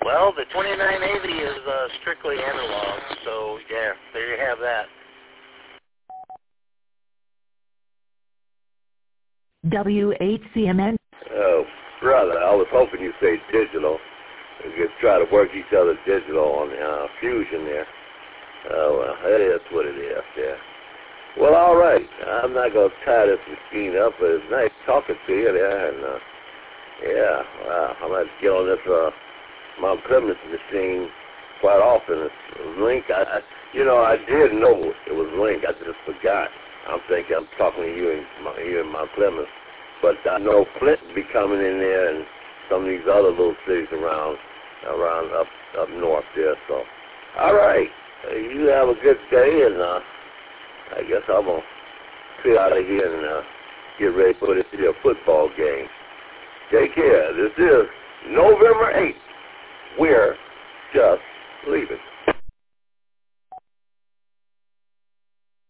Well, the 2980 is strictly analog, so yeah, there you have that. WHCMN. Oh, brother, I was hoping you'd say digital. We could try to work each other digital on Fusion there. Oh, well, that is what it is, yeah. Well, all right. I'm not going to tie this machine up, but it's nice talking to you there. And, yeah, wow, I might get on this Mount Clemens machine quite often. It's Link. I did know it was Link. I just forgot. I'm thinking I'm talking to you in Mount Clemens. But I know Flint will be coming in there and some of these other little cities around up north there. So, all right. You have a good day, and I guess I'm going to clear out of here and get ready for this here football game. Take care. This is November 8th. We're just leaving.